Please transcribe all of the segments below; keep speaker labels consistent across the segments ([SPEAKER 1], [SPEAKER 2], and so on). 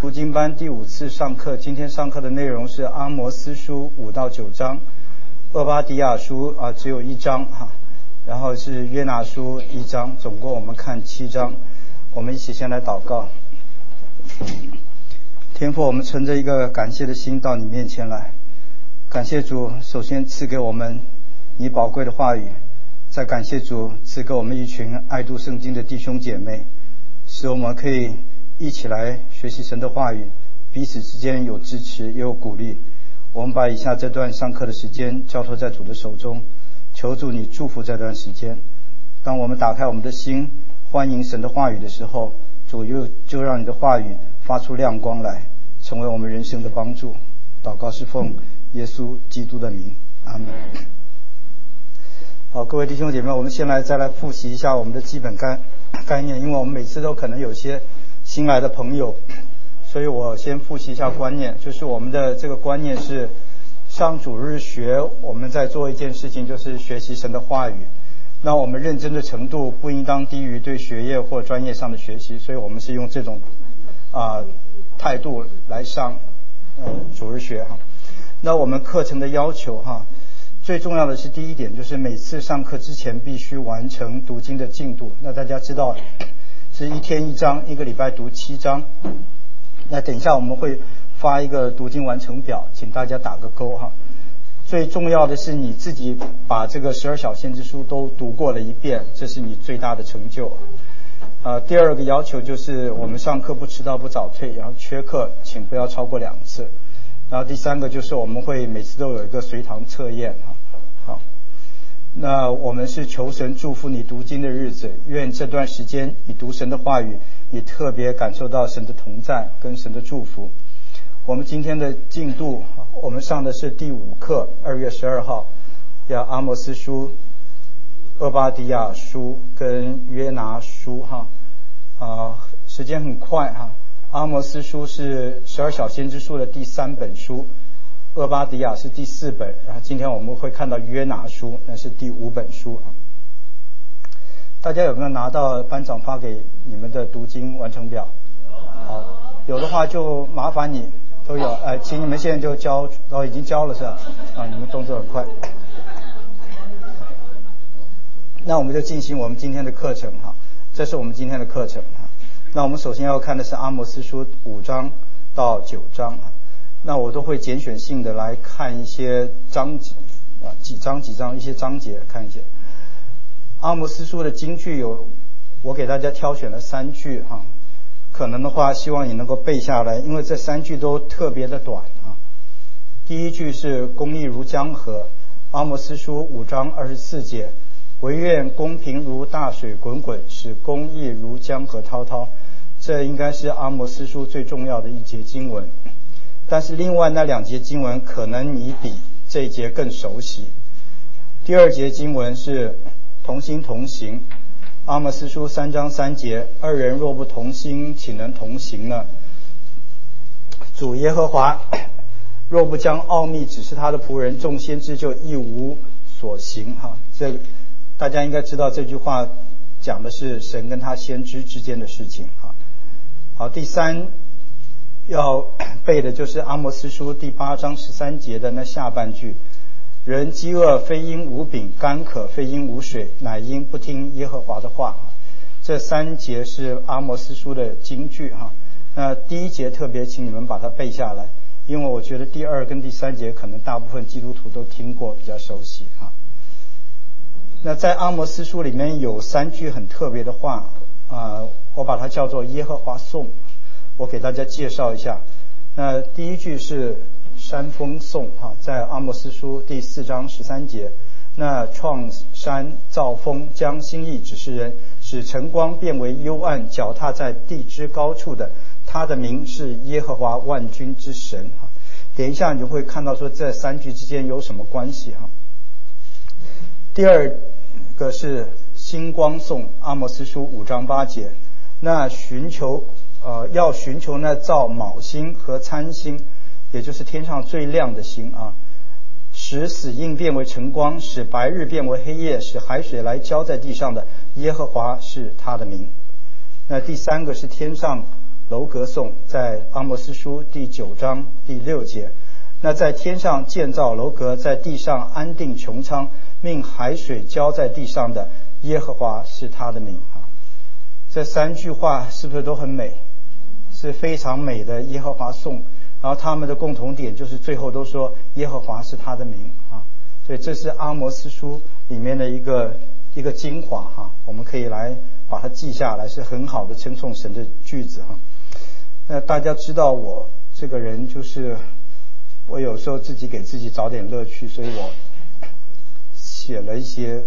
[SPEAKER 1] 读经班第5次上课，今天上课的内容是阿摩司书5到9章，厄巴迪亚书只有1章然后是约拿书1章，总共我们看7章。我们一起先来祷告。天父，我们存着一个感谢的心到你面前来，感谢主首先赐给我们你宝贵的话语，再感谢主赐给我们一群爱读圣经的弟兄姐妹，使我们可以一起来学习神的话语，彼此之间有支持也有鼓励。我们把以下这段上课的时间交托在主的手中，求主你祝福这段时间。当我们打开我们的心欢迎神的话语的时候，主就让你的话语发出亮光来，成为我们人生的帮助。祷告是奉耶稣基督的名，阿门。好，各位弟兄姐妹，我们再来复习一下我们的基本概念，因为我们每次都可能有些新来的朋友，所以我先复习一下观念。就是我们的这个观念是上主日学，我们在做一件事情，就是学习神的话语。那我们认真的程度不应当低于对学业或专业上的学习，所以我们是用这种态度来上主日学那我们课程的要求最重要的是第一点，就是每次上课之前必须完成读经的进度。那大家知道是1天1章，1个礼拜读7章。那等一下我们会发一个读经完成表，请大家打个勾最重要的是你自己把这个12小先知书都读过了一遍，这是你最大的成就。第二个要求就是我们上课不迟到不早退，然后缺课请不要超过2次。然后第三个就是我们会每次都有一个随堂测验好，那我们是求神祝福你读经的日子，愿这段时间你读神的话语，你特别感受到神的同在跟神的祝福。我们今天的进度，我们上的是第5课，2月12号，阿摩司书、厄巴迪亚书跟约拿书时间很快阿摩司书是12小先知书的第3本书，厄巴迪亚是第4本，然后今天我们会看到约拿书，那是第5本书大家有没有拿到班长发给你们的读经完成表？好，有的话就麻烦你都有，请你们现在就交，已经交了是吧？你们动作很快。那我们就进行我们今天的课程这是我们今天的课程那我们首先要看的是阿摩司书5章到9章那我都会拣选性的来看一些章节几章一些章节看一些。阿摩司书的金句我给大家挑选了3句可能的话希望你能够背下来，因为这3句都特别的短第一句是公义如江河，阿摩司书5章24节，惟愿公平如大水滚滚，使公义如江河滔滔。这应该是阿摩司书最重要的一节经文，但是另外那2节经文可能你比这一节更熟悉。第2节经文是同心同行，阿摩司书3章3节，2人若不同心，岂能同行呢？主耶和华若不将奥秘指示他的仆人，众先知就一无所行这大家应该知道这句话讲的是神跟他先知之间的事情好，第3要背的就是阿摩司书第8章13节的那下半句，人饥饿非因无饼，干渴非因无水，乃因不听耶和华的话。这3节是阿摩司书的金句那第1节特别请你们把它背下来，因为我觉得第2跟第3节可能大部分基督徒都听过，比较熟悉那在阿摩司书里面有3句很特别的话我把它叫做耶和华颂，我给大家介绍一下。那第1句是山峰颂在阿摩司书第4章13节，那创山造峰，将心意指示人，使晨光变为幽暗，脚踏在地之高处的，他的名是耶和华万军之神等一下你就会看到说这3句之间有什么关系第2个是星光颂，阿摩司书5章8节，那要寻求那造卯星和参星，也就是天上最亮的星使死印变为晨光，使白日变为黑夜，使海水来浇在地上的，耶和华是他的名。那第3个是天上楼阁颂，在阿摩司书第9章第6节。那在天上建造楼阁，在地上安定穹苍，命海水浇在地上的耶和华是他的名啊。这3句话是不是都很美？是非常美的耶和华颂。然后他们的共同点就是最后都说耶和华是他的名啊。所以这是阿摩司书里面的一个精华哈，我们可以来把它记下来，是很好的称颂神的句子哈。那大家知道我这个人就是我有时候自己给自己找点乐趣，所以我写了一些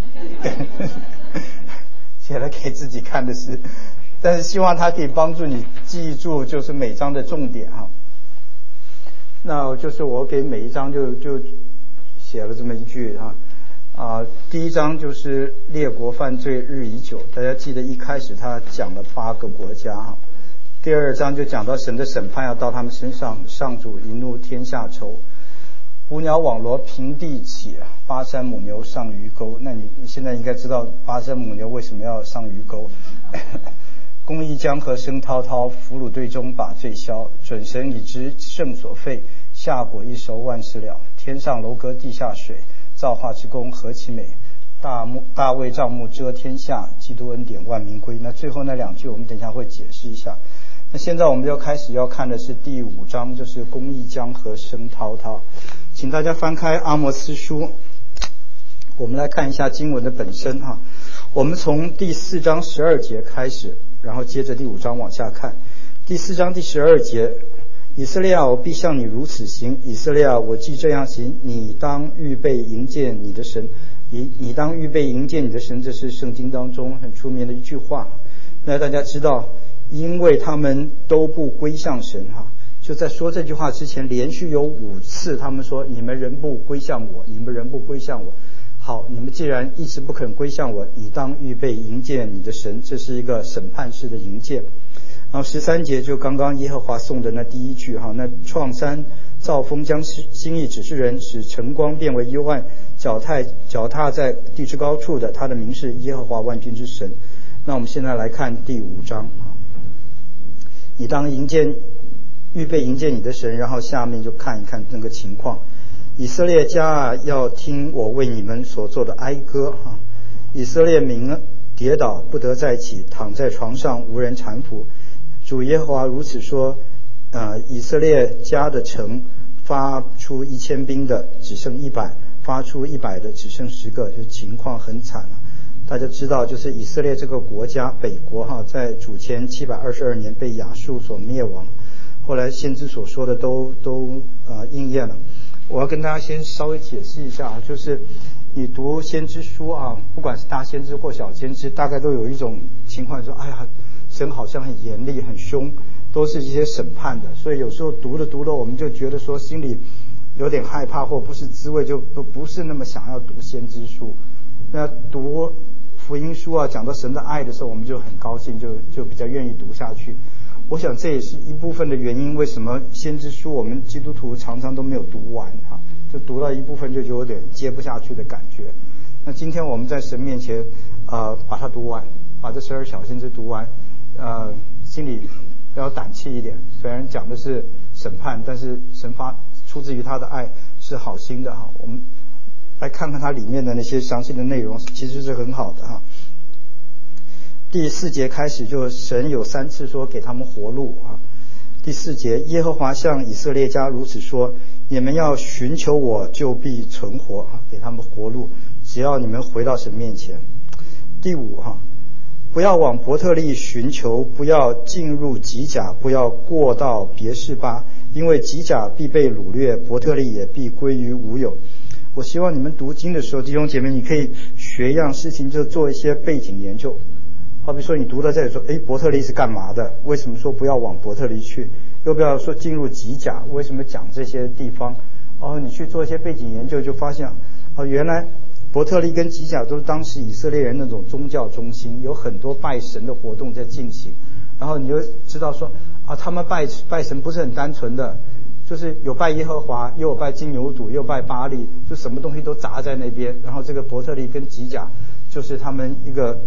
[SPEAKER 1] 写了给自己看的诗，但是希望它可以帮助你记住就是每章的重点哈。那就是我给每一章就写了这么一句第一章就是列国犯罪日已久，大家记得一开始他讲了8个国家第2章就讲到神的审判要到他们身上，上主一怒天下愁，捕鸟网罗平地起，巴山母牛上鱼沟。那你现在应该知道巴山母牛为什么要上鱼沟公义江河声滔滔，俘虏队中把罪消，准神已知圣所废，夏果一熟万事了，天上楼阁地下水，造化之功何其美，大卫帐幕遮天下，基督恩典万民归。那最后那2句我们等一下会解释一下。那现在我们要开始要看的是第5章，就是公义江河声滔滔。请大家翻开阿摩司书，我们来看一下经文的本身我们从第4章12节开始，然后接着第5章往下看。第4章第12节，以色列啊，我必向你如此行，以色列啊，我既这样行，你当预备迎接你的神，你当预备迎接你的神，这是圣经当中很出名的一句话。那大家知道，因为他们都不归向神就在说这句话之前连续有5次他们说你们人不归向我，你们人不归向我。好，你们既然一直不肯归向我，你当预备迎接你的神，这是一个审判式的迎接。然后13节就刚刚耶和华颂的那第1句那创山造风将心意指示人，使晨光变为幽暗，脚踏在地之高处的，他的名是耶和华万军之神。那我们现在来看第5章你当预备迎接你的神，然后下面就看一看那个情况。以色列家啊，要听我为你们所做的哀歌以色列民跌倒不得再起，躺在床上无人搀扶。主耶和华如此说以色列家的城发出1000兵的只剩100，发出100的只剩10个，就情况很惨大家知道，就是以色列这个国家北国在主前722年被亚述所灭亡，后来先知所说的都应验了。我要跟大家先稍微解释一下，就是你读先知书不管是大先知或小先知，大概都有一种情况说，哎呀，神好像很严厉很凶，都是一些审判的，所以有时候读了我们就觉得说心里有点害怕或不是滋味，就不是那么想要读先知书。那读福音书讲到神的爱的时候，我们就很高兴，就比较愿意读下去。我想这也是一部分的原因，为什么先知书我们基督徒常常都没有读完就读到一部分就有点接不下去的感觉。那今天我们在神面前把它读完，把这12小先知读完，心里要胆气一点。虽然讲的是审判，但是神出自于他的爱是好心的我们来看看它里面的那些详细的内容，其实是很好的第4节开始，就神有3次说给他们活路第4节，耶和华向以色列家如此说，你们要寻求我，就必存活给他们活路，只要你们回到神面前。第5不要往伯特利寻求，不要进入吉甲，不要过到别是巴，因为吉甲必被掳掠，伯特利也必归于无有。我希望你们读经的时候，弟兄姐妹，你可以学一样事情，就做一些背景研究。好比说你读到这里说，伯特利是干嘛的？为什么说不要往伯特利去？又不要说进入吉甲？为什么讲这些地方？你去做一些背景研究，就发现原来伯特利跟吉甲都是当时以色列人那种宗教中心，有很多拜神的活动在进行。然后你就知道说他们拜神不是很单纯的，就是有拜耶和华，又有拜金牛犊，又拜巴力，就什么东西都砸在那边。然后这个伯特利跟吉甲就是他们一个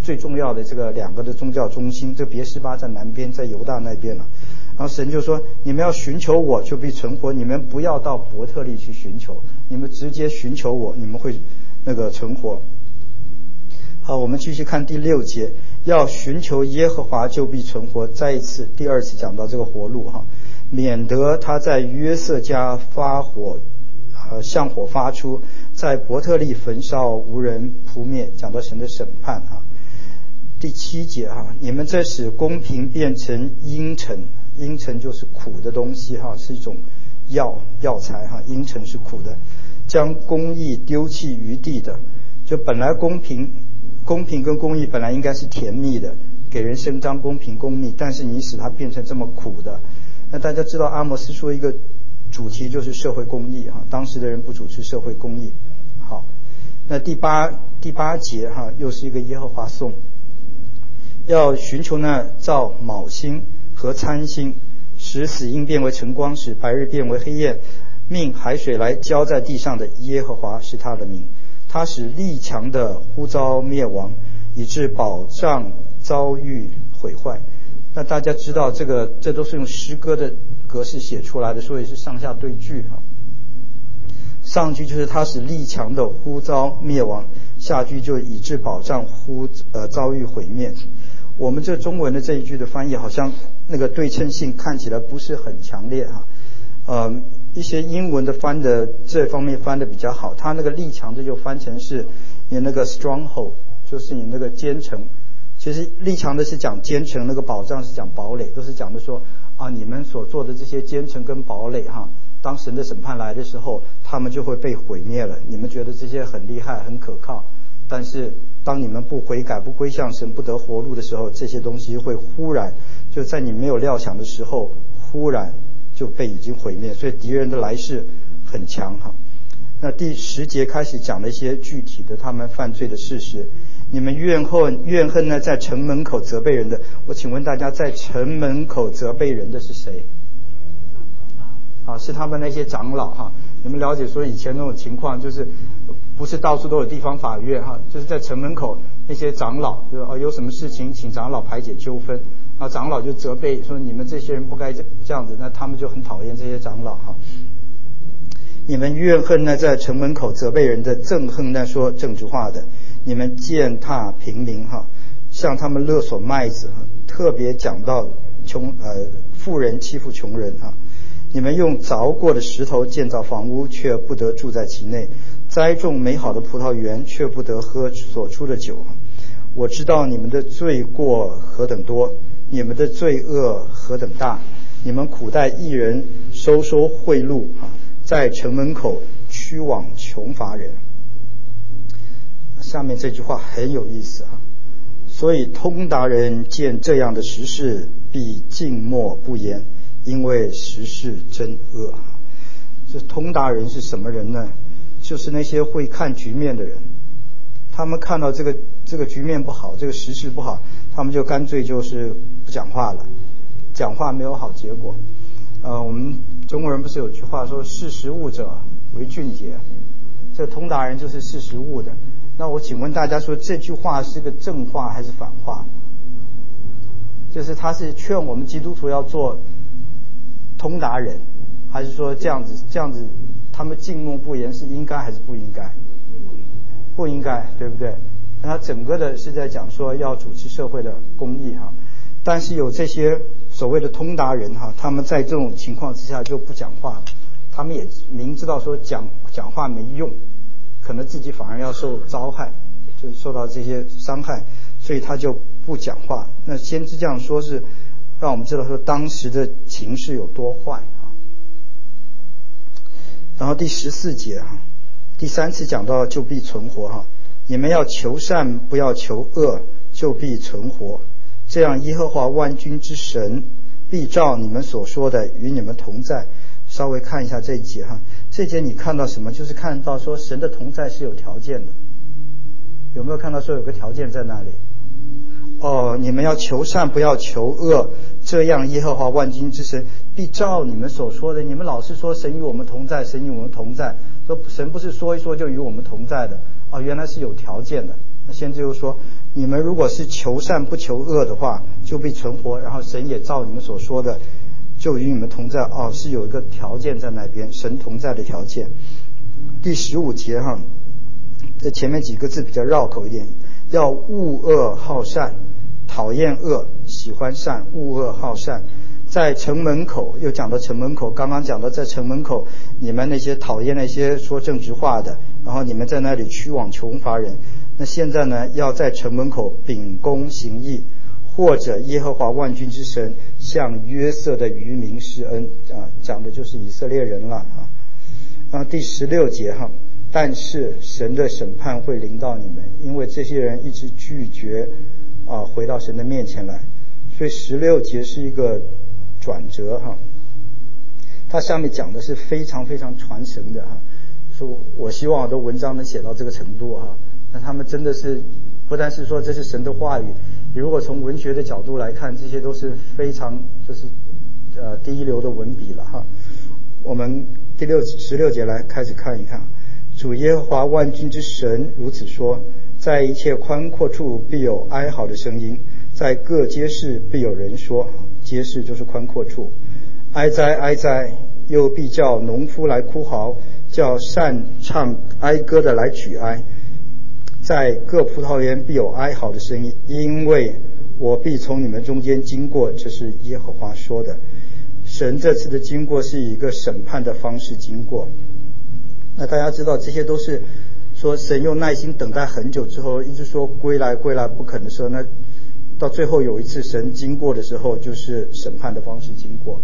[SPEAKER 1] 最重要的这个2个的宗教中心，这别是巴在南边，在犹大那边了。然后神就说：你们要寻求我，就必存活；你们不要到伯特利去寻求，你们直接寻求我，你们会存活。好，我们继续看第6节，要寻求耶和华，就必存活。再一次，第2次讲到这个活路哈，免得他在约瑟家发火，向火发出，在伯特利焚烧，无人扑灭。讲到神的审判哈。第7节哈，你们这使公平变成阴沉，阴沉就是苦的东西哈，是一种药材哈，阴沉是苦的，将公义丢弃于地的。就本来公平跟公义本来应该是甜蜜的，给人伸张公平公义，但是你使它变成这么苦的。那大家知道阿摩斯说一个主题就是社会公义哈，当时的人不主持社会公义。好，那第八节哈，又是一个耶和华颂，要寻求那造卯星和参星，使死荫变为晨光，使白日变为黑夜，命海水来浇在地上的耶和华是他的名。他使力强的呼召灭亡，以致保障遭遇毁坏。那大家知道这都是用诗歌的格式写出来的，所以是上下对句哈。上句就是他使力强的呼召灭亡，下句就以致保障遭遇毁灭。我们这中文的这一句的翻译好像那个对称性看起来不是很强烈哈。一些英文的翻的这方面翻的比较好，它那个力强的就翻成是你那个 stronghold， 就是你那个坚城。其实力强的是讲坚城，那个保障是讲堡垒，都是讲的说啊，你们所做的这些坚城跟堡垒哈，当神的审判来的时候，他们就会被毁灭了。你们觉得这些很厉害很可靠，但是当你们不悔改不归向神不得活路的时候，这些东西会忽然就在你没有料想的时候忽然就被已经毁灭，所以敌人的来势很强哈。那第10节开始讲了一些具体的他们犯罪的事实。你们怨恨呢，在城门口责备人的。我请问大家，在城门口责备人的是谁？是他们那些长老哈。你们了解说以前那种情况，就是不是到处都有地方法院哈，就是在城门口那些长老，就是有什么事情请长老排解纠纷，然后长老就责备说你们这些人不该这样子，那他们就很讨厌这些长老哈。你们怨恨那在城门口责备人的，憎恨那说正直话的。你们践踏平民哈，向他们勒索麦子，特别讲到富人欺负穷人哈。你们用凿过的石头建造房屋，却不得住在其内；栽种美好的葡萄园，却不得喝所出的酒。我知道你们的罪过何等多，你们的罪恶何等大。你们苦待义人，收贿赂在城门口驱往穷乏人。下面这句话很有意思哈，所以通达人见这样的时事，必静默不言，因为时事真恶。这通达人是什么人呢？就是那些会看局面的人。他们看到这个局面不好，这个时事不好，他们就干脆就是不讲话了，讲话没有好结果。我们中国人不是有句话说识时务者为俊杰，这通达人就是识时务的。那我请问大家说，这句话是个正话还是反话？就是他是劝我们基督徒要做通达人，还是说这样子他们静默不言是应该还是不应该？不应该，对不对？那他整个的是在讲说要主持社会的公义哈。但是有这些所谓的通达人哈，他们在这种情况之下就不讲话了。他们也明知道说讲话没用，可能自己反而要受遭害，就受到这些伤害，所以他就不讲话。那先知这样说是让我们知道说当时的情势有多坏啊。然后第14节哈，第3次讲到就必存活哈，你们要求善不要求恶，就必存活。这样耶和华万军之神必照你们所说的与你们同在。稍微看一下这一节哈，这一节你看到什么？就是看到说神的同在是有条件的。有没有看到说有个条件在那里？你们要求善不要求恶，这样耶和华万军之神必照你们所说的。你们老是说神与我们同在，神与我们同在，说神不是说一说就与我们同在的，原来是有条件的。 那先知又说，你们如果是求善不求恶的话，就必存活，然后神也照你们所说的，就与你们同在。是有一个条件在那边，神同在的条件。第15节哈，这前面几个字比较绕口一点，要恶恶好善，讨厌恶，喜欢善，恶恶好善。在城门口又讲到城门口，刚刚讲到在城门口，你们那些讨厌那些说正直话的，然后你们在那里屈枉穷乏人。那现在呢，要在城门口秉公行义，或者耶和华万军之神向约瑟的余民施恩讲的就是以色列人了第16节但是神的审判会临到你们，因为这些人一直拒绝回到神的面前来。所以16节是一个转折它下面讲的是非常非常传神的说我希望我的文章能写到这个程度那他们真的是不但是说这是神的话语，如果从文学的角度来看，这些都是非常就是第一流的文笔了我们16节来开始看一看。主耶和华万军之神如此说，在一切宽阔处必有哀嚎的声音，在各街市必有人说，街市就是宽阔处，哀哉哀哉，又必叫农夫来哭嚎，叫善唱哀歌的来举哀。在各葡萄园必有哀嚎的声音，因为我必从你们中间经过，这是耶和华说的。神这次的经过是以一个审判的方式经过。那大家知道这些都是说神用耐心等待很久之后，一直说归来归来不肯的时候，那到最后有一次神经过的时候，就是审判的方式经过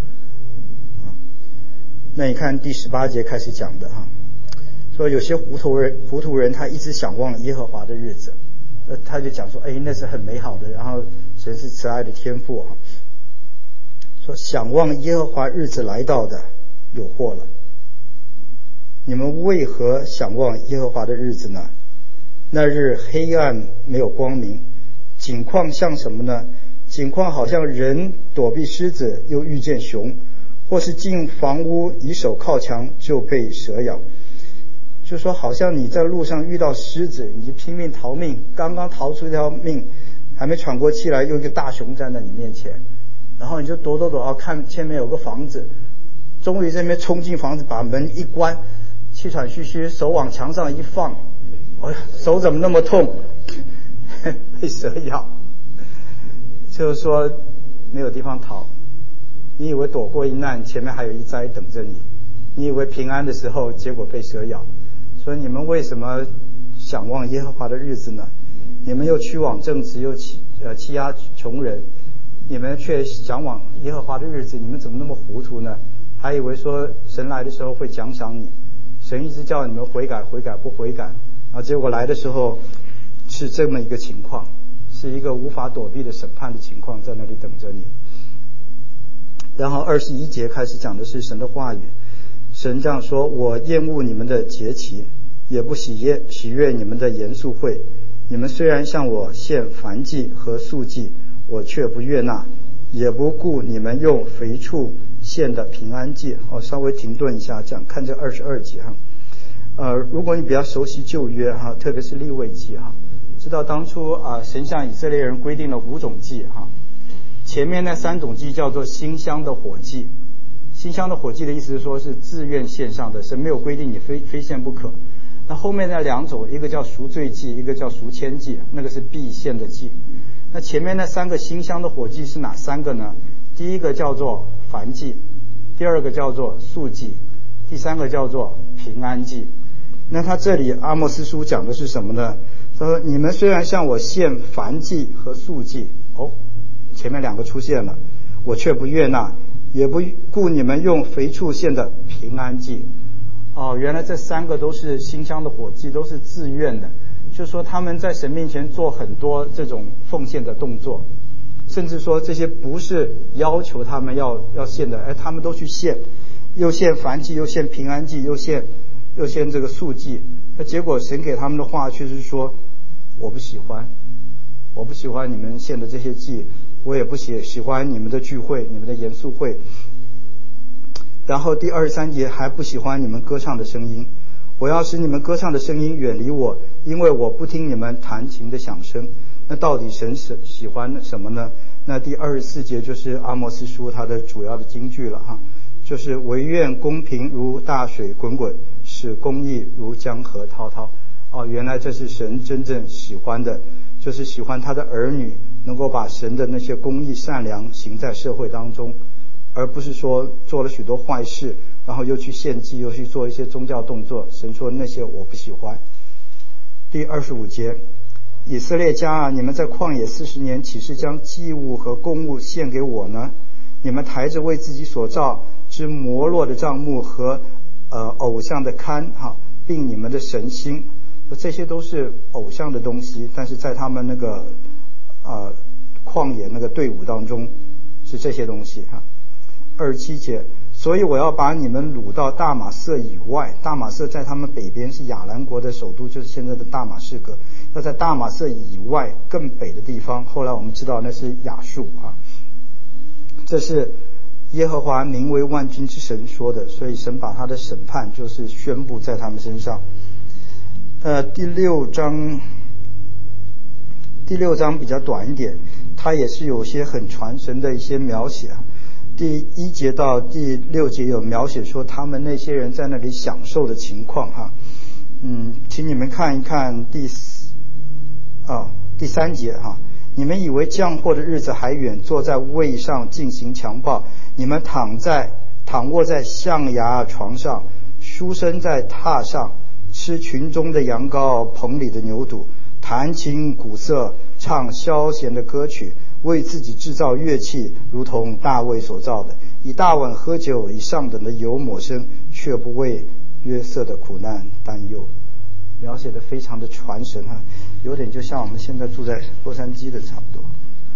[SPEAKER 1] 那你看第18节开始讲的说有些糊涂人他一直想望耶和华的日子，他就讲说那是很美好的，然后神是慈爱的天父说想望耶和华日子来到的有祸了。你们为何想望耶和华的日子呢？那日黑暗没有光明，景况像什么呢？景况好像人躲避狮子又遇见熊，或是进房屋以手靠墙就被蛇咬。就说好像你在路上遇到狮子，你拼命逃命，刚刚逃出一条命，还没喘过气来，又一个大熊站在你面前，然后你就躲看前面有个房子，终于这边冲进房子，把门一关，气喘吁吁，手往墙上一放，手怎么那么痛？被蛇咬。就是说没有地方逃，你以为躲过一难，前面还有一灾等着你，你以为平安的时候，结果被蛇咬。所以你们为什么想望耶和华的日子呢？你们又屈枉正直，又欺压穷人，你们却想往耶和华的日子，你们怎么那么糊涂呢？还以为说神来的时候会奖赏你，神一直叫你们悔改不悔改，然后结果来的时候是这么一个情况，是一个无法躲避的审判的情况在那里等着你。然后21节开始讲的是神的话语，神这样说，我厌恶你们的节期，也不喜悦你们的严肃会，你们虽然向我献燔祭和素祭，我却不悦纳，也不顾你们用肥畜献的平安祭。稍微停顿一下，这样看这22节如果你比较熟悉旧约特别是利未记知道当初神向以色列人规定了5种祭前面那3种祭叫做馨香的火祭。馨香的火祭的意思是说是自愿献上的，神没有规定你非献不可。那后面那2种，一个叫赎罪祭，一个叫赎愆祭，那个是必献的祭。那前面那3个馨香的火祭是哪3个呢？第一个叫做燔祭，第二个叫做素祭，第3个叫做平安祭。那他这里阿莫斯书讲的是什么呢？他说你们虽然向我献燔祭和素祭，前面2个出现了，我却不悦纳，也不顾你们用肥畜献的平安祭。原来这3个都是馨香的火祭，都是自愿的，就是说他们在神面前做很多这种奉献的动作，甚至说这些不是要求他们要献的，他们都去献，又献燔祭，又献平安祭，又献这个素祭。那结果神给他们的话却是说，我不喜欢你们献的这些祭，我也不喜欢你们的聚会，你们的严肃会。然后第23节还不喜欢你们歌唱的声音， 我要使你们歌唱的声音远离我，因为我不听你们弹琴的响声。那到底神喜欢什么呢？那第24节就是阿摩斯书它的主要的金句了哈，就是惟愿公平如大水滚滚，使公义如江河滔滔。原来这是神真正喜欢的，就是喜欢他的儿女能够把神的那些公义善良行在社会当中，而不是说做了许多坏事然后又去献祭，又去做一些宗教动作。神说那些我不喜欢。第25节，以色列家啊，你们在旷野40年，岂是将祭物和供物献给我呢？你们抬着为自己所造之摩洛的帐幕和偶像的龛并你们的神星，这些都是偶像的东西，但是在他们那个旷野那个队伍当中是这些东西27节，所以我要把你们掳到大马色以外。大马色在他们北边，是亚兰国的首都，就是现在的大马士革。要在大马色以外更北的地方，后来我们知道那是亚述这是耶和华名为万军之神说的，所以神把他的审判就是宣布在他们身上。第六章比较短一点，它也是有些很传神的一些描写。第1节到第6节有描写说他们那些人在那里享受的情况请你们看一看第3节你们以为降祸的日子还远，坐在位上进行强暴，你们躺卧在象牙床上，书生在榻上，吃群中的羊羔，棚里的牛犊，弹琴鼓瑟，唱消闲的歌曲，为自己制造乐器，如同大卫所造的，以大碗喝酒，以上等的油抹身，却不为约瑟的苦难担忧。描写的非常的传神有点就像我们现在住在洛杉矶的差不多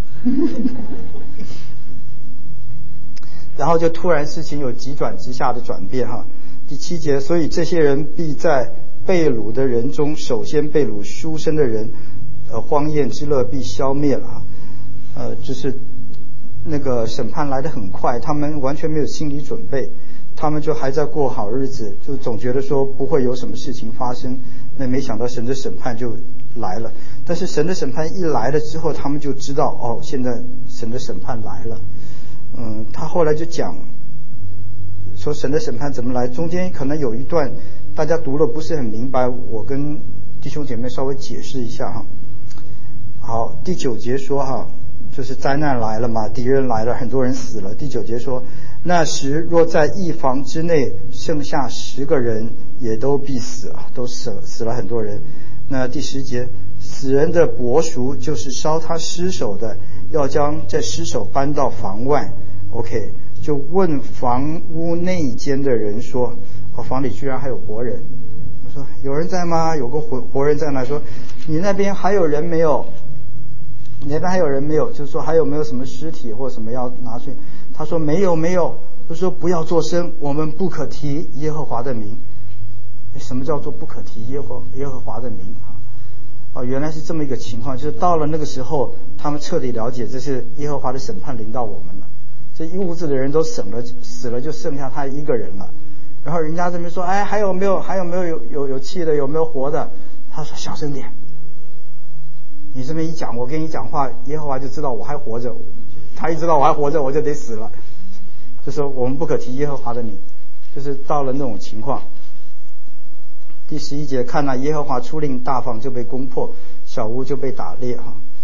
[SPEAKER 1] 然后就突然事情有急转直下的转变第7节，所以这些人必在被掳的人中首先被掳，书生的人荒宴之乐必消灭了就是那个审判来得很快，他们完全没有心理准备，他们就还在过好日子，就总觉得说不会有什么事情发生，那没想到神的审判就来了。但是神的审判一来了之后，他们就知道现在神的审判来了。他后来就讲说神的审判怎么来，中间可能有一段大家读了不是很明白，我跟弟兄姐妹稍微解释一下好，第9节说就是灾难来了嘛，敌人来了，很多人死了。第9节说，那时若在一房之内剩下10个人，也都必死，都死了很多人。那第10节，死人的伯赎就是烧他尸首的，要将这尸首搬到房外。OK， 就问房屋内间的人说，房里居然还有活人。我说有人在吗？有个活人在那，说你那边还有人没有？你那边还有人没有？就是说还有没有什么尸体或什么要拿去？他说没有。就说不要作声，我们不可提耶和华的名。什么叫做不可提耶和华的名原来是这么一个情况，就是到了那个时候，他们彻底了解这是耶和华的审判临到我们了。这一屋子的人都死了，就剩下他一个人了。然后人家这边说，还有没有气的，有没有活的？他说小声点。你这么一讲，我跟你讲话，耶和华就知道我还活着，他一知道我还活着，我就得死了。就说我们不可提耶和华的名，就是到了那种情况。第11节，看那耶和华出令，大房就被攻破，小屋就被打裂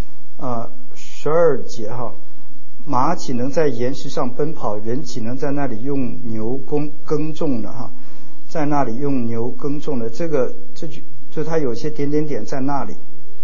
[SPEAKER 1] 12节马岂能在岩石上奔跑，人岂能在那里用牛耕种呢在那里用牛耕种的，这句就它有些点在那里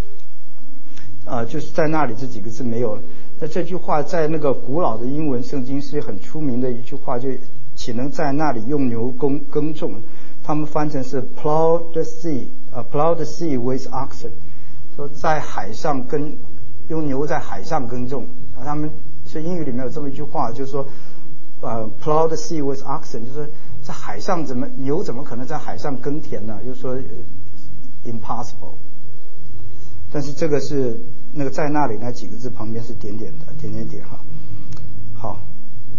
[SPEAKER 1] 就是在那里这几个字没有了。那这句话在那个古老的英文圣经是很出名的一句话，就岂能在那里用牛耕种，他们翻成是 plow the sea with oxen， 说在海上用牛在海上耕种他们所以英语里面有这么一句话，就是说plow the sea with oxen， 就是在海上牛怎么可能在海上耕田呢？就是说impossible。但是这个是那个在那里那几个字旁边是点好，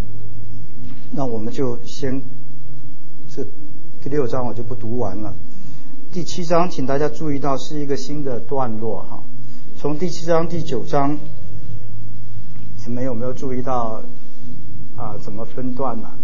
[SPEAKER 1] 那我们就先这第6章我就不读完了。 第7章，请大家注意到是一个新的段落哈。从第7章、第9章，你们有没有注意到怎么分段呢？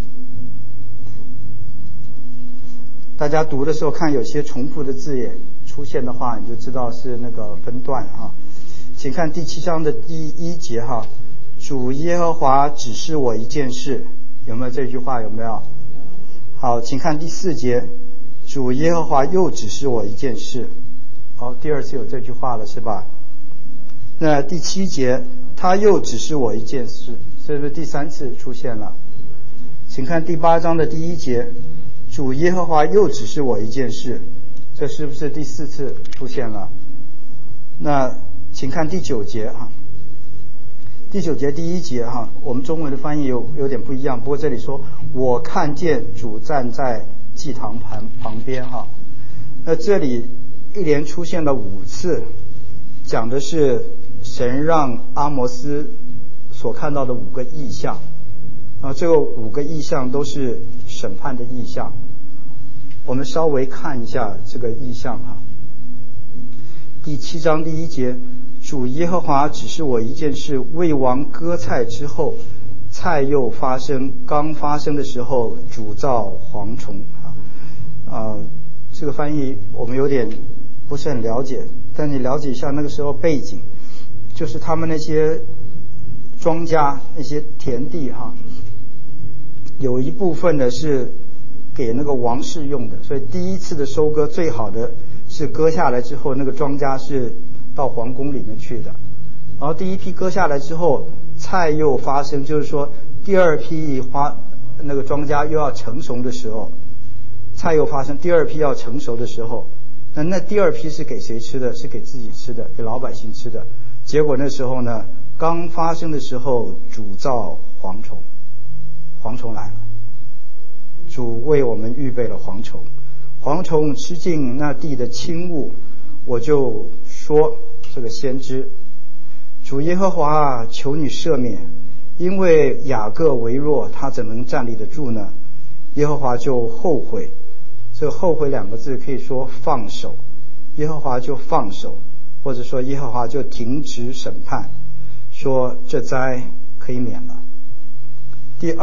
[SPEAKER 1] 大家读的时候看有些重复的字眼出现的话，你就知道是那个分段哈。请看第7章的第1节哈，主耶和华指示我一件事，有没有这句话？有没有？好，请看第4节，主耶和华又指示我一件事。好，第2次有这句话了是吧？那第7节，他又指示我一件事，是不是第3次出现了？请看第8章的第1节，主耶和华又指示我一件事，这是不是第4次出现了？那请看第9节哈，第9节第1节哈，我们中文的翻译有点不一样，不过这里说我看见主站在祭坛旁边哈。那这里一连出现了5次，讲的是神让阿摩斯所看到的5个异象这个5个异象都是审判的异象。我们稍微看一下这个异象哈。第7章第1节，主耶和华指示我一件事，为王割菜之后，菜又发生，刚发生的时候，主造蝗虫这个翻译我们有点不是很了解，但你了解一下那个时候背景，就是他们那些庄稼那些田地有一部分呢是给那个王室用的，所以第一次的收割最好的是割下来之后，那个庄稼是到皇宫里面去的。然后第一批割下来之后，菜又发生，就是说第2批那个庄稼又要成熟的时候，菜又发生，第2批要成熟的时候，那第2批是给谁吃的？是给自己吃的，给老百姓吃的。结果那时候呢，刚发生的时候，主造蝗虫，蝗虫来了，主为我们预备了蝗虫，蝗虫吃尽那地的青物。我就说这个先知，主耶和华求你赦免，因为雅各为弱，他怎能站立得住呢？耶和华就后悔，这个后悔2个字可以说放手，耶和华就放手，或者说耶和华就停止审判，说这灾可以免了。第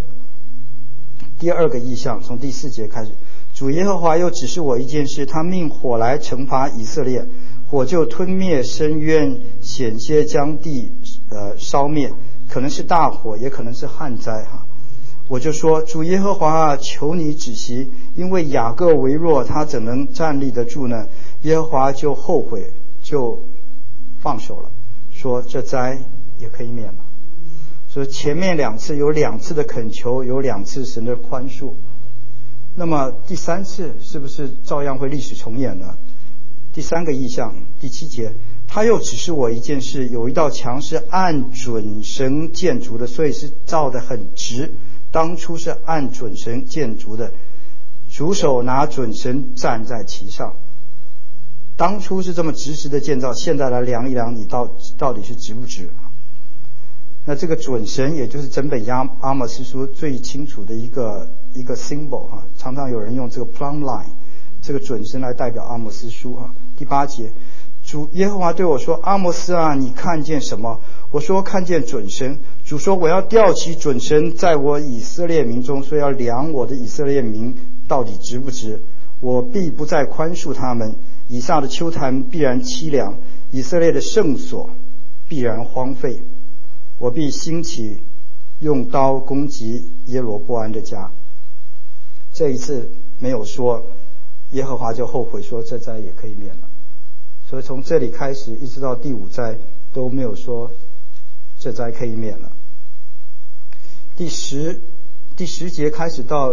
[SPEAKER 1] 二个异象从第4节开始，主耶和华又指示我一件事，他命火来惩罚以色列，火就吞灭深渊，险些将地烧灭，可能是大火，也可能是旱灾我就说，主耶和华求你止息，因为雅各为弱，他怎能站立得住呢？耶和华就后悔，就放手了，说这灾也可以免了。所以前面2次有2次的恳求，有2次神的宽恕，那么第3次是不是照样会历史重演呢？第3个异象第7节，他又指示我一件事，有一道墙是按准绳建筑的，所以是造得很直，当初是按准绳建筑的，主手拿准绳站在其上。当初是这么直的建造，现在来量一量，你到底是直不直？那这个准绳也就是整本阿摩司书最清楚的一个 symbol 常常有人用这个 plumb line 这个准绳来代表阿摩司书第8节，主耶和华对我说，阿摩斯啊，你看见什么？我说看见准绳。主说我要吊起准绳在我以色列民中，所以要量我的以色列民到底直不直，我必不再宽恕他们，以撒的丘坛必然凄凉，以色列的圣所必然荒废，我必兴起用刀攻击耶罗波安的家。这一次没有说耶和华就后悔，说这灾也可以免了，所以从这里开始一直到第5灾都没有说这灾可以免了。第十节开始到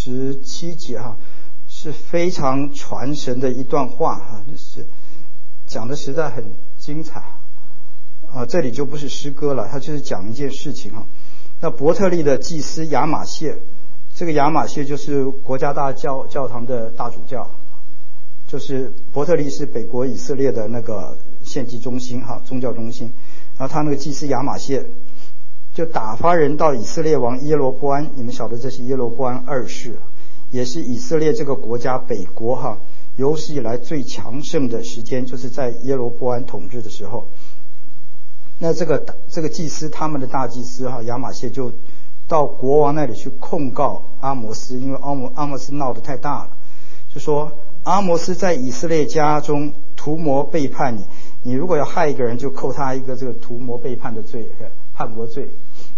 [SPEAKER 1] 17节是非常传神的一段话就是讲的实在很精彩这里就不是诗歌了，它就是讲一件事情那伯特利的祭司亚玛谢，这个亚玛谢就是国家大教堂的大主教，就是伯特利是北国以色列的那个献祭中心宗教中心，然后他那个祭司亚玛谢就打发人到以色列王耶罗波安，你们晓得这是耶罗波安2世，也是以色列这个国家北国有史以来最强盛的时间，就是在耶罗波安统治的时候。那这个祭司，他们的大祭司亚玛谢就到国王那里去控告阿摩斯，因为阿摩斯闹得太大了，就说阿摩斯在以色列家中图谋背叛你，你如果要害一个人，就扣他一个这个图谋背叛的罪，叛国罪。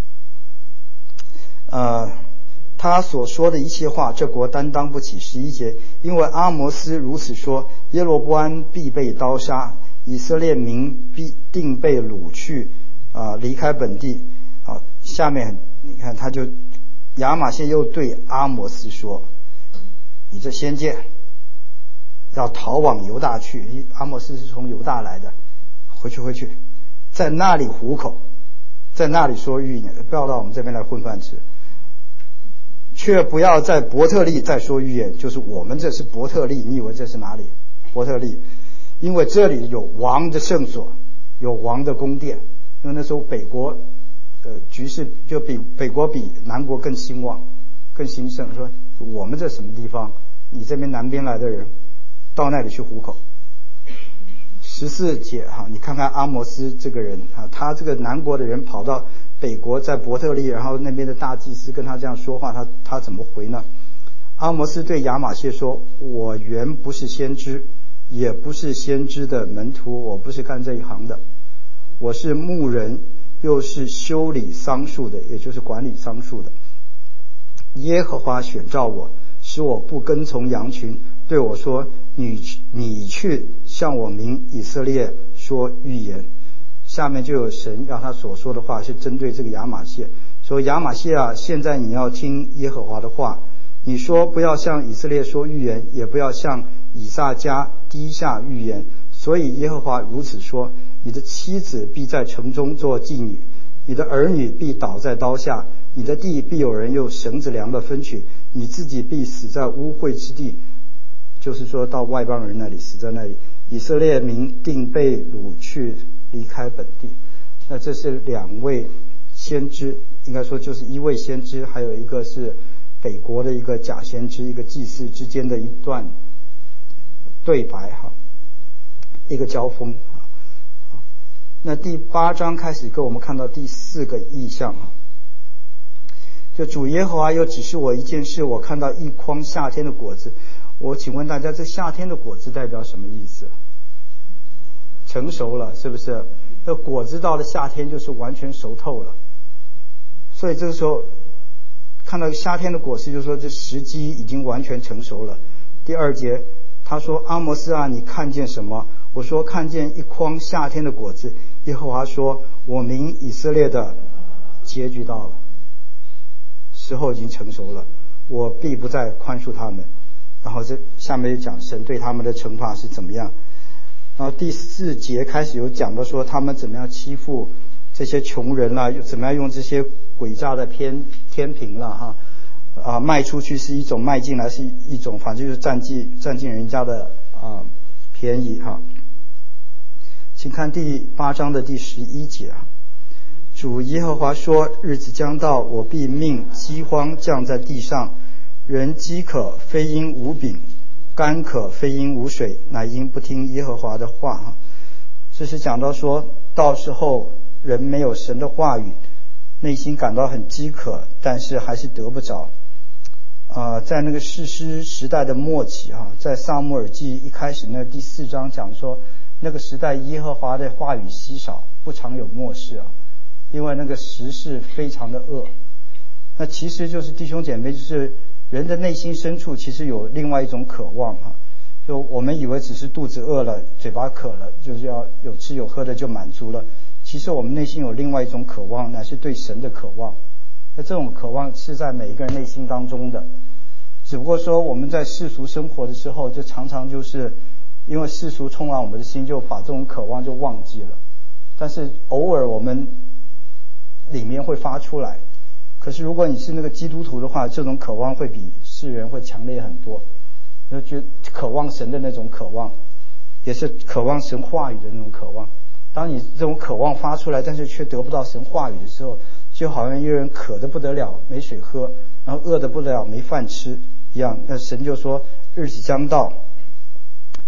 [SPEAKER 1] 他所说的一切话，这国担当不起。11节，因为阿摩斯如此说，耶罗波安必被刀杀，以色列民必定被掳去，离开本地。下面你看，亚玛谢又对阿摩斯说：“你这先见，要逃往犹大去。”阿摩斯是从犹大来的，回去，在那里糊口，在那里说预言，不要到我们这边来混饭吃。却不要在伯特利再说预言，就是我们这是伯特利，你以为这是哪里？伯特利，因为这里有王的圣所，有王的宫殿。因为那时候北国局势就比北国比南国更兴旺，更兴盛。说我们这什么地方？你这边南边来的人到那里去糊口。14节你看看阿摩斯这个人他这个南国的人跑到北国，在伯特利，然后那边的大祭司跟他这样说话，他怎么回呢？阿摩斯对亚玛谢说：“我原不是先知，也不是先知的门徒，我不是干这一行的，我是牧人，又是修理桑树的，也就是管理桑树的。耶和华选召我，使我不跟从羊群，对我说：你去向我民以色列说预言。”下面就有神要他所说的话是针对这个亚玛谢，说亚玛谢啊，现在你要听耶和华的话，你说不要向以色列说预言，也不要向以撒家低下预言。所以耶和华如此说：你的妻子必在城中做妓女，你的儿女必倒在刀下，你的地必有人用绳子量了分取，你自己必死在污秽之地，就是说到外邦人那里，死在那里。以色列民定被掳去，离开本地。那这是2位先知，应该说就是1位先知，还有一个是北国的一个假先知，一个祭司之间的一段对白一个交锋。那第8章开始给我们看到第4个异象就主耶和华又指示我一件事，我看到一筐夏天的果子。我请问大家，这夏天的果子代表什么意思？成熟了，是不是？这果子到了夏天就是完全熟透了，所以这个时候看到夏天的果实，就是说这时机已经完全成熟了。第2节他说：阿摩斯啊，你看见什么？我说看见一筐夏天的果子。耶和华说：我民以色列的结局到了，时候已经成熟了，我必不再宽恕他们。然后这下面就讲神对他们的惩罚是怎么样。然后第4节开始有讲到说他们怎么样欺负这些穷人啦，又怎么样用这些诡诈的天平啦卖出去是一种，卖进来是一种，反正就是占尽人家的便宜请看第8章的第11节主耶和华说：日子将到，我必命饥荒降在地上，人饥渴非因无饼，干渴非因无水，乃因不听耶和华的话这是讲到说到时候人没有神的话语，内心感到很饥渴，但是还是得不着在那个士师时代的末期在撒母耳记一开始那第4章讲说，那个时代耶和华的话语稀少，不常有默示因为那个时势非常的恶。那其实就是弟兄姐妹，就是人的内心深处其实有另外一种渴望就我们以为只是肚子饿了，嘴巴渴了，就是要有吃有喝的就满足了。其实我们内心有另外一种渴望，乃是对神的渴望。那这种渴望是在每一个人内心当中的，只不过说我们在世俗生活的时候，就常常就是因为世俗充满我们的心，就把这种渴望就忘记了。但是偶尔我们里面会发出来。可是如果你是那个基督徒的话，这种渴望会比世人会强烈很多，就觉得渴望神的那种渴望，也是渴望神话语的那种渴望。当你这种渴望发出来，但是却得不到神话语的时候，就好像一个人渴得不得了没水喝，然后饿得不得了没饭吃一样。那神就说日子将到，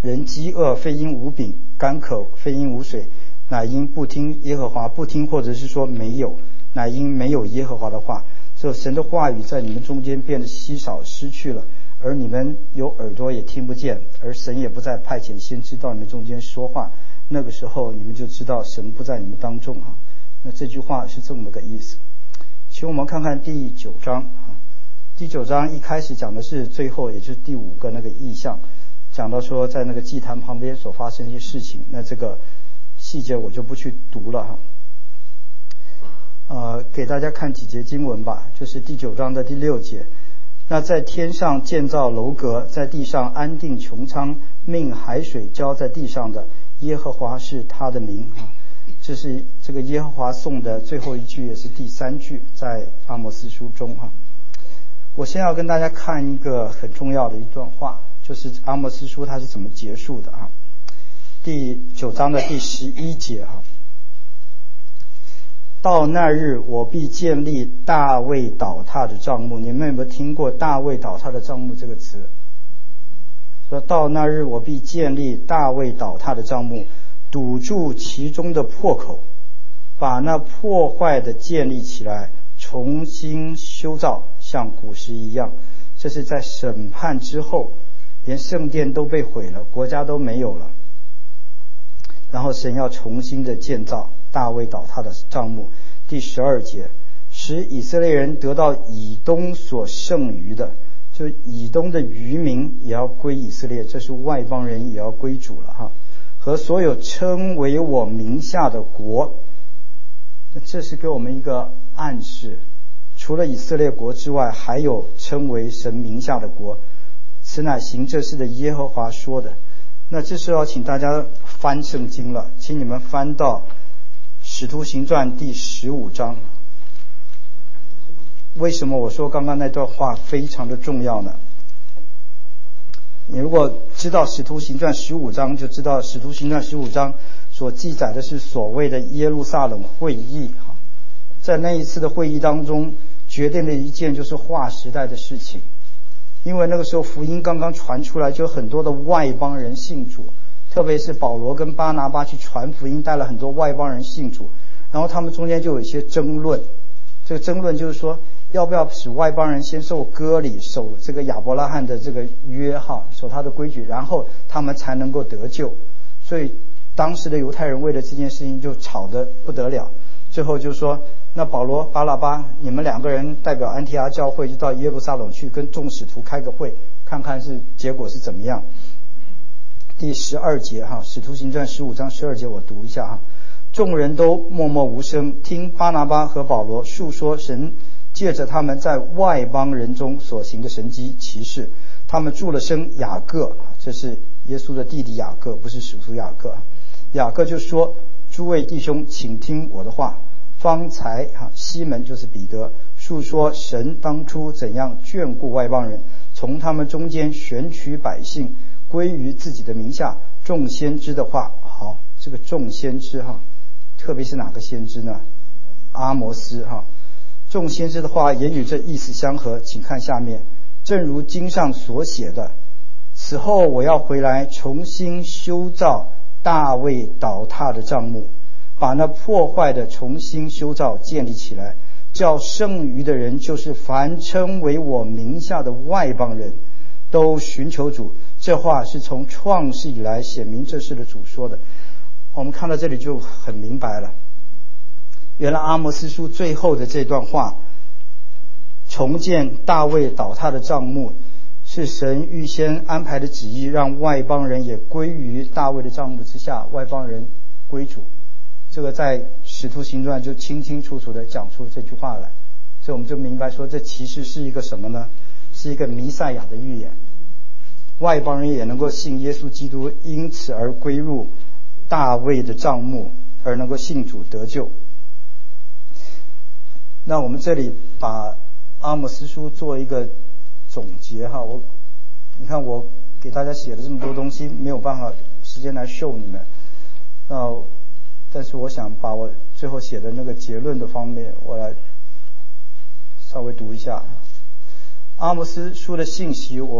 [SPEAKER 1] 人饥饿，非因无饼；干渴，非因无水，乃因不听耶和华，不听或者是说没有，乃因没有耶和华的话。这神的话语在你们中间变得稀少，失去了，而你们有耳朵也听不见，而神也不再派遣先知到你们中间说话。那个时候你们就知道神不在你们当中啊。那这句话是这么个意思。请我们看看第9章啊。第9章一开始讲的是最后，也就是第5个那个意象，讲到说在那个祭坛旁边所发生一些事情。那这个细节我就不去读了哈。给大家看几节经文吧，就是第9章的第6节。那在天上建造楼阁，在地上安定穹苍，命海水浇在地上的，耶和华是他的名啊。这是这个耶和华颂的最后一句，也是第3句，在阿摩斯书中啊。我先要跟大家看一个很重要的一段话，就是阿摩斯书它是怎么结束的啊。第9章的第11节啊。到那日，我必建立大卫倒塌的帐幕。你们有没有听过大卫倒塌的帐幕这个词？说到那日，我必建立大卫倒塌的帐幕，堵住其中的破口，把那破坏的建立起来，重新修造，像古时一样。这是在审判之后，连圣殿都被毁了，国家都没有了，然后神要重新的建造大卫倒塌的帐幕。第12节，使以色列人得到以东所剩余的，就以东的余民也要归以色列，这是外邦人也要归主了哈。和所有称为我名下的国，那这是给我们一个暗示，除了以色列国之外，还有称为神名下的国，此乃行这事的耶和华说的。那这时候要请大家翻圣经了，请你们翻到使徒行传第15章。为什么我说刚刚那段话非常的重要呢？你如果知道使徒行传15章，就知道使徒行传15章所记载的是所谓的耶路撒冷会议。在那一次的会议当中，决定的一件就是划时代的事情。因为那个时候福音刚刚传出来，就很多的外邦人信主，特别是保罗跟巴拿巴去传福音，带了很多外邦人信主，然后他们中间就有一些争论。这个争论就是说，要不要使外邦人先受割礼，守这个亚伯拉罕的这个约哈，守他的规矩，然后他们才能够得救。所以当时的犹太人为了这件事情就吵得不得了。最后就说，那保罗巴拿巴你们2个人代表安提阿教会，就到耶路撒冷去跟众使徒开个会，看看是结果是怎么样。第12节哈，使徒行传15章12节我读一下哈。众人都默默无声，听巴拿巴和保罗述说神借着他们在外邦人中所行的神迹奇事。他们住了生雅各，这是耶稣的弟弟雅各，不是使徒雅各。雅各就说，诸位弟兄，请听我的话。方才西门就是彼得述说神当初怎样眷顾外邦人，从他们中间选取百姓归于自己的名下，众先知的话。好，这个众先知特别是哪个先知呢？阿摩斯众先知的话也与这意思相合。请看下面，正如经上所写的，此后我要回来重新修造大卫倒塌的帐幕，把那破坏的重新修造建立起来，叫剩余的人，就是凡称为我名下的外邦人，都寻求主。这话是从创世以来显明这事的主说的。我们看到这里就很明白了，原来阿摩斯书最后的这段话，重建大卫倒塌的帐幕，是神预先安排的旨意，让外邦人也归于大卫的帐幕之下，外邦人归主。这个在使徒行传就清清楚楚的讲出这句话来，所以我们就明白说，这其实是一个什么呢？是一个弥赛亚的预言，外邦人也能够信耶稣基督，因此而归入大卫的帐幕，而能够信主得救。那我们这里把阿摩斯书做一个总结你看我给大家写了这么多东西，没有办法时间来秀你们，但是我想把我最后写的那个结论的方面，我来稍微读一下。阿摩斯书的信息我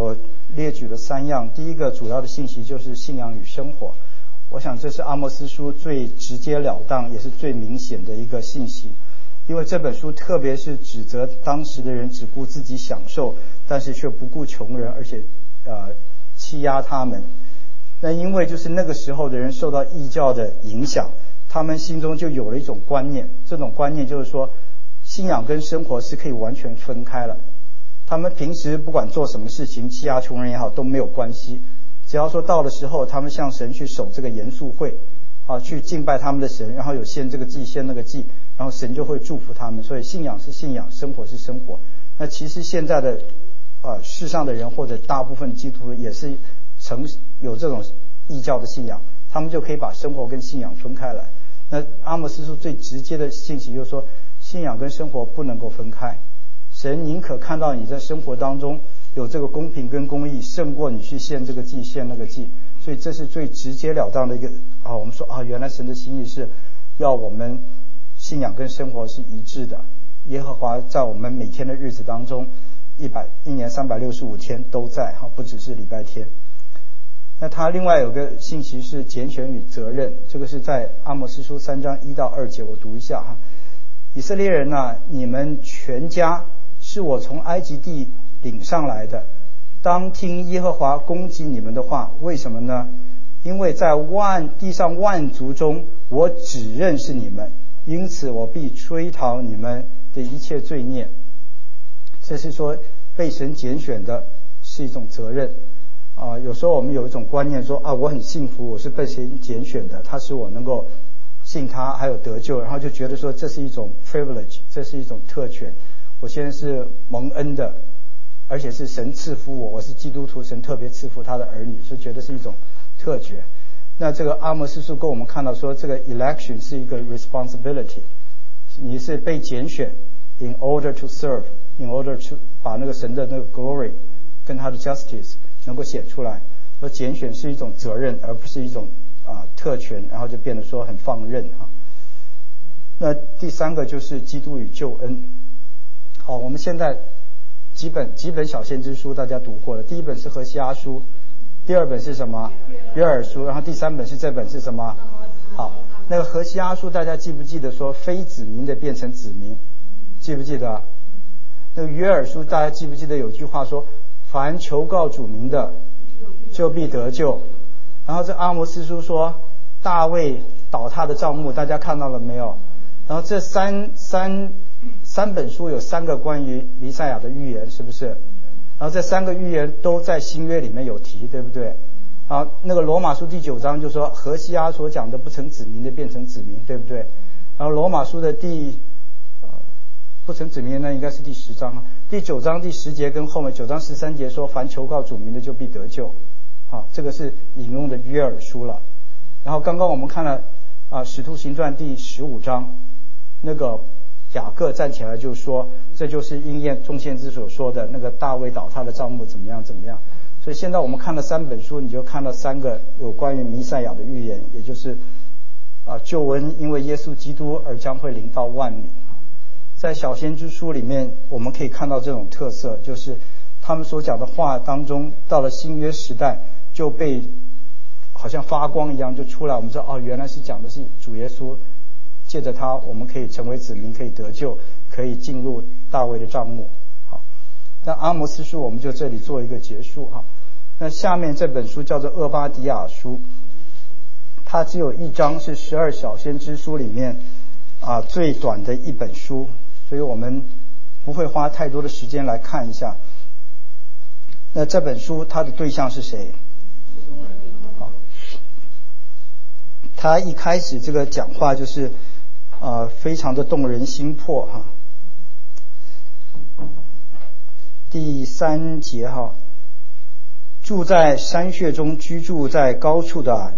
[SPEAKER 1] 列举了3样。第一个主要的信息就是信仰与生活，我想这是阿摩司书最直截了当也是最明显的一个信息，因为这本书特别是指责当时的人只顾自己享受，但是却不顾穷人，而且欺压他们。那因为就是那个时候的人受到异教的影响，他们心中就有了一种观念，这种观念就是说信仰跟生活是可以完全分开了。他们平时不管做什么事情，欺压穷人也好都没有关系，只要说到的时候他们向神去守这个严肃会去敬拜他们的神，然后有献这个祭献那个祭，然后神就会祝福他们。所以信仰是信仰，生活是生活。那其实现在的世上的人或者大部分基督徒也是有这种异教的信仰，他们就可以把生活跟信仰分开来。那阿摩司书最直接的信息就是说，信仰跟生活不能够分开。神宁可看到你在生活当中有这个公平跟公义，胜过你去献这个祭献那个祭。所以这是最直截了当的一个我们说原来神的心意是要我们信仰跟生活是一致的。耶和华在我们每天的日子当中一年365天都在不只是礼拜天。那他另外有个信息是拣选与责任，这个是在阿摩司书3章1到2节，我读一下以色列人你们全家是我从埃及地领上来的，当听耶和华攻击你们的话。为什么呢？因为在地上万族中，我只认识你们，因此我必追讨你们的一切罪孽。这是说被神拣选的是一种责任有时候我们有一种观念说我很幸福，我是被神拣选的，他使我能够信他还有得救，然后就觉得说这是一种 privilege， 这是一种特权，我现在是蒙恩的，而且是神赐福我是基督徒，神特别赐福他的儿女，是觉得是一种特权。那这个阿摩司书跟我们看到说，这个 election 是一个 responsibility， 你是被拣选 in order to serve， in order to 把那个神的那个 glory 跟他的 justice 能够显出来。说拣选是一种责任，而不是一种特权，然后就变得说很放任那第3个就是基督与救恩。好，我们现在几本小先知书大家读过了，第一本是何西阿书，第2本是什么？约珥书，然后第3本是这本是什么？好，那个何西阿书大家记不记得说非子民的变成子民？记不记得？那个约珥书大家记不记得有句话说，凡求告主名的就必得救。然后这阿摩司书说大卫倒塌的帐幕，大家看到了没有？然后这三本书有3个关于弥赛亚的预言，是不是？然后这3个预言都在新约里面有提，对不对？那个罗马书第9章就说何西阿所讲的不成子民的变成子民，对不对？然后罗马书的不成子民那应该是第10章第9章第10节跟后面9章13节说凡求告主名的就必得救这个是引用的约珥书了。然后刚刚我们看了使徒行传第15章，那个雅各站起来就说这就是应验众先知所说的那个大卫倒塌的帐幕怎么样怎么样。所以现在我们看了3本书，你就看到3个有关于弥赛亚的预言，也就是救恩因为耶稣基督而将会临到万民。在小先知书里面我们可以看到这种特色，就是他们所讲的话当中到了新约时代就被好像发光一样就出来，我们知道原来是讲的是主耶稣，借着他我们可以成为子民，可以得救，可以进入大卫的帐幕。好，那阿摩司书我们就这里做一个结束那下面这本书叫做厄巴迪亚书，它只有1章，是12小先知书里面最短的一本书，所以我们不会花太多的时间来看一下。那这本书它的对象是谁？他一开始这个讲话就是非常的动人心魄第3节住在山穴中居住在高处的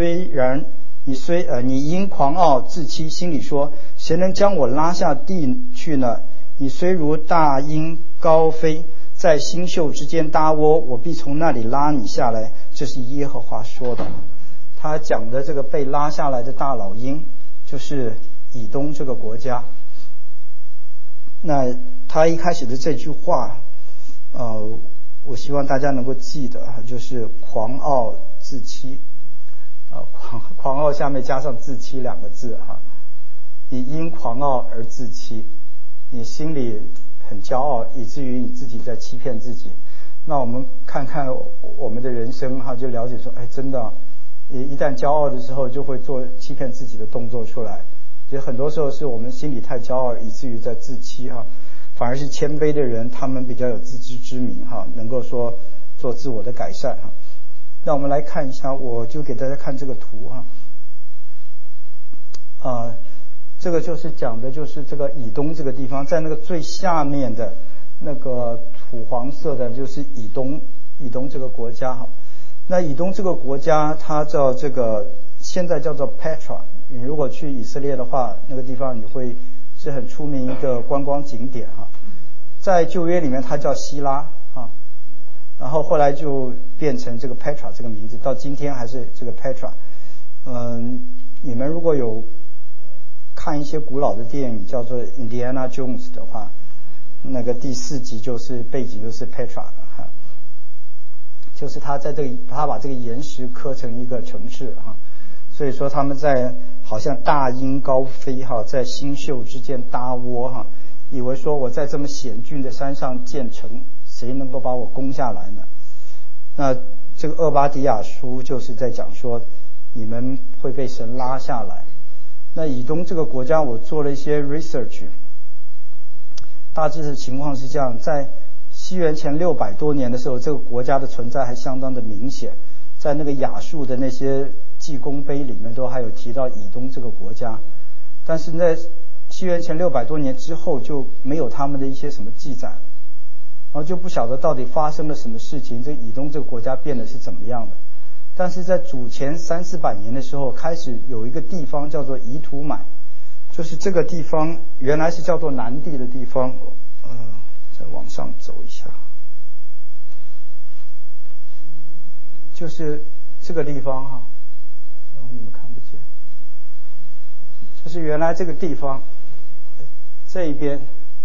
[SPEAKER 1] 你因狂傲自欺，心里说谁能将我拉下地去呢？你虽如大鹰高飞，在星宿之间搭窝，我必从那里拉你下来。这是耶和华说的。他讲的这个被拉下来的大老鹰就是以东这个国家。那他一开始的这句话我我希望大家能够记得就是狂傲自欺狂傲下面加上自欺2个字你因狂傲而自欺，你心里很骄傲，以至于你自己在欺骗自己。那我们看看我们的人生就了解说，真的一旦骄傲的时候，就会做欺骗自己的动作出来。也很多时候是我们心里太骄傲，以至于在自欺反而是谦卑的人，他们比较有自知之明能够说做自我的改善那我们来看一下，我就给大家看这个图这个就是讲的就是这个以东这个地方，在那个最下面的那个土黄色的就是以东这个国家那以东这个国家它叫这个现在叫做 Petra， 你如果去以色列的话，那个地方你会是很出名一个观光景点在旧约里面它叫希拉然后后来就变成这个 Petra 这个名字，到今天还是这个 Petra。你们如果有看一些古老的电影叫做 Indiana Jones 的话，那个第4集就是背景就是 Petra 就是他把这个岩石刻成一个城市所以说他们在好像大鹰高飞在星宿之间搭窝以为说我在这么险峻的山上建城，谁能够把我攻下来呢？那这个厄巴迪亚书就是在讲说你们会被神拉下来。那以东这个国家我做了一些 research， 大致的情况是这样，在西元前600多年的时候，这个国家的存在还相当的明显，在那个亚述的那些记功碑里面都还有提到以东这个国家，但是在西元前600多年之后就没有他们的一些什么记载，然后就不晓得到底发生了什么事情，这以东这个国家变得是怎么样的。但是在主前300-400年的时候，开始有一个地方叫做以土买，就是这个地方原来是叫做南地的地方，再往上走一下，就是这个地方你们看不见，就是原来这个地方这一边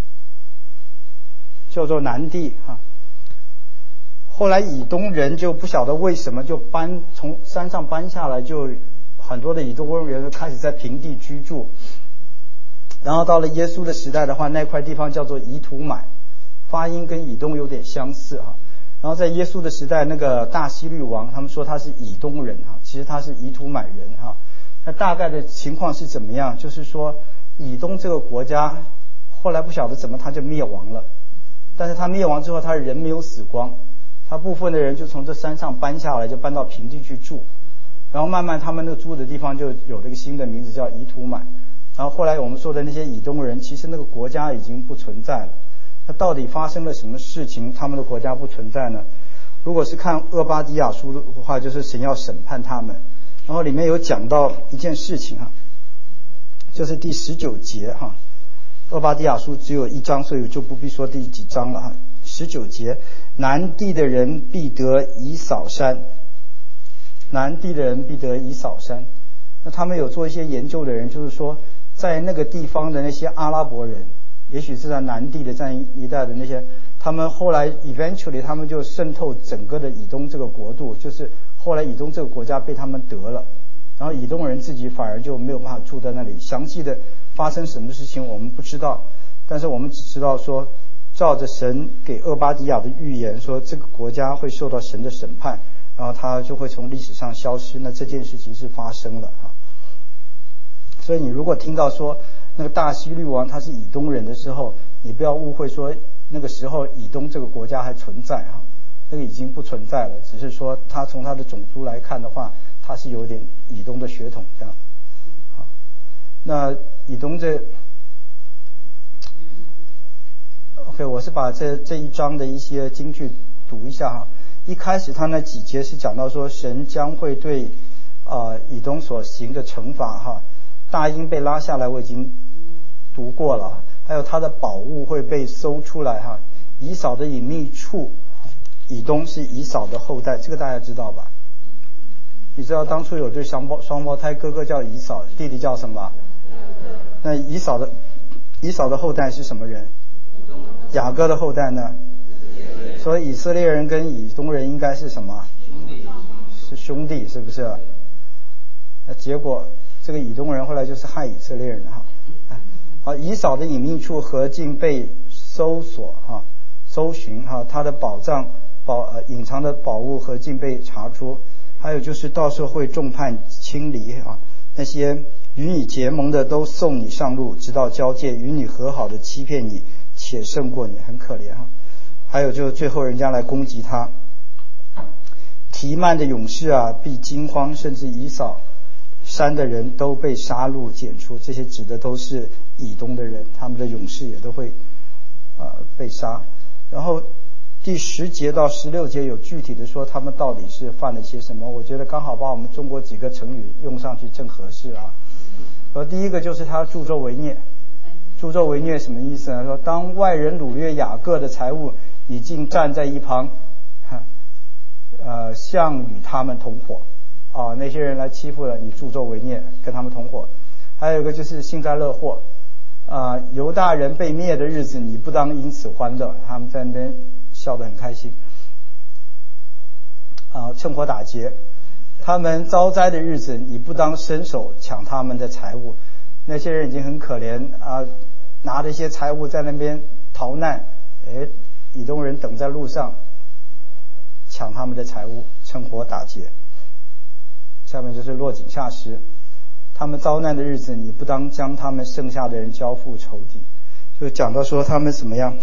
[SPEAKER 1] 叫做南地后来以东人就不晓得为什么就从山上搬下来，就很多的以东人开始在平地居住。然后到了耶稣的时代的话，那块地方叫做以土买，发音跟以东有点相似然后在耶稣的时代，那个大希律王他们说他是以东人其实他是以土买人那大概的情况是怎么样？就是说以东这个国家后来不晓得怎么他就灭亡了，但是他灭亡之后，他人没有死光。他部分的人就从这山上搬下来，就搬到平地去住，然后慢慢他们那个住的地方就有了一个新的名字叫以土买。然后后来我们说的那些以东人，其实那个国家已经不存在了。那到底发生了什么事情，他们的国家不存在呢？如果是看厄巴迪亚书的话，就是神要审判他们。然后里面有讲到一件事情就是第19节厄巴迪亚书只有1章，所以就不必说第几章了19节，南地的人必得以扫山，南地的人必得以扫山。那他们有做一些研究的人，就是说在那个地方的那些阿拉伯人，也许是在南地的这样一带的那些，他们后来 eventually 他们就渗透整个的以东这个国度，就是后来以东这个国家被他们得了，然后以东人自己反而就没有办法住在那里。详细的发生什么事情我们不知道，但是我们只知道说照着神给厄巴迪亚的预言说这个国家会受到神的审判，然后它就会从历史上消失。那这件事情是发生了所以你如果听到说那个大希律王他是以东人的时候，你不要误会说那个时候以东这个国家还存在那个已经不存在了，只是说他从他的种族来看的话，他是有点以东的血统这样。那以东OK， 我是把这一章的一些经句读一下一开始他那几节是讲到说神将会对以东所行的惩罚大鹰被拉下来我已经读过了，还有他的宝物会被搜出来以扫的隐秘处，以东是以扫的后代，这个大家知道吧？你知道当初有对双胞胎，哥哥叫以扫，弟弟叫什么？那以扫的后代是什么人？雅各的后代呢？ 所以以色列人跟以东人应该是什么？是兄弟，是不是？那结果这个以东人后来就是害以色列人哈。好，以扫的隐秘处何竟被搜索哈，搜寻哈，他的宝藏隐藏的宝物何竟被查出。还有就是到时候会众叛亲离啊，那些与你结盟的都送你上路，直到交界；与你和好的欺骗你，且胜过你，很可怜哈。还有就是最后人家来攻击他，提曼的勇士啊必惊慌，甚至以扫山的人都被杀戮剪除，这些指的都是以东的人，他们的勇士也都会被杀。然后第10节到16节有具体的说他们到底是犯了些什么，我觉得刚好把我们中国几个成语用上去正合适啊。而第一个就是他助纣为虐，助纣为虐什么意思呢？说当外人掳掠雅各的财物，你竟站在一旁，向与他们同伙啊，那些人来欺负了你，助纣为虐，跟他们同伙。还有一个就是幸灾乐祸犹大人被灭的日子，你不当因此欢乐，他们在那边笑得很开心趁火打劫，他们遭灾的日子，你不当伸手抢他们的财物。那些人已经很可怜拿着一些财物在那边逃难，以东人等在路上抢他们的财物，趁火打劫。下面就是落井下石，他们遭难的日子，你不当将他们剩下的人交付仇敌。就讲到说他们怎么样，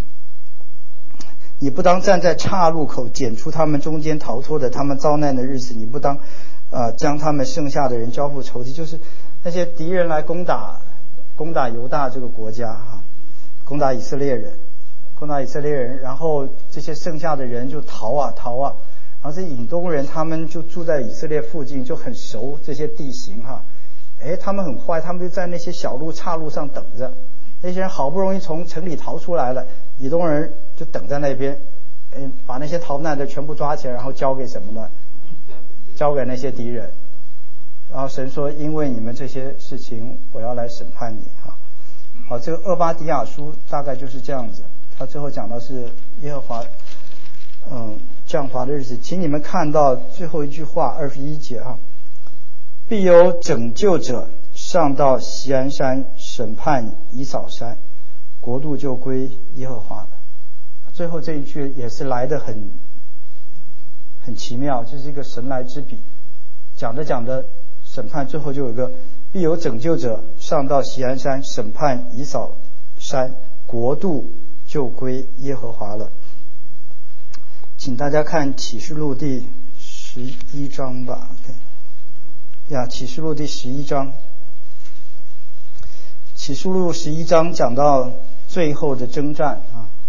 [SPEAKER 1] 你不当站在岔路口剪出他们中间逃脱的，他们遭难的日子，你不当将他们剩下的人交付仇敌，就是那些敌人来攻打犹大这个国家攻打以色列人，然后这些剩下的人就逃啊，然后这以东人他们就住在以色列附近，就很熟这些地形他们很坏，他们就在那些小路岔路上等着，那些人好不容易从城里逃出来了，以东人就等在那边，把那些逃难的全部抓起来，然后交给什么呢？交给那些敌人。然后神说，因为你们这些事情，我要来审判你好，这个俄巴底亚书大概就是这样子。他最后讲到是耶和华降罚的日子，请你们看到最后一句话21节必有拯救者上到锡安山审判以扫山，国度就归耶和华了。最后这一句也是来得很奇妙，就是一个神来之笔，讲着审判最后就有一个必有拯救者上到锡安山审判以扫山，国度就归耶和华了。请大家看启示录第11章吧。启示录第11章，启示录11章讲到最后的征战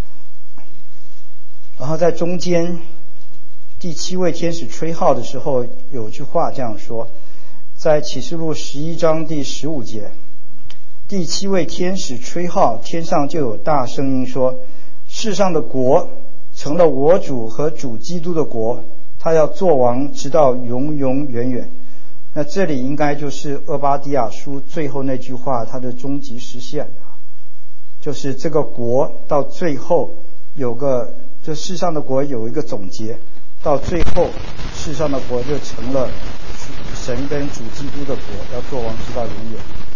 [SPEAKER 1] 然后在中间第7位天使吹号的时候，有句话这样说，在启示录11章第15节，第7位天使吹号，天上就有大声音说，世上的国成了我主和主基督的国，他要做王直到永永远远。那这里应该就是俄巴底亚书最后那句话它的终极实现，就是这个国到最后就世上的国有一个总结，到最后世上的国就成了神跟主基督的国，要做王直到永远。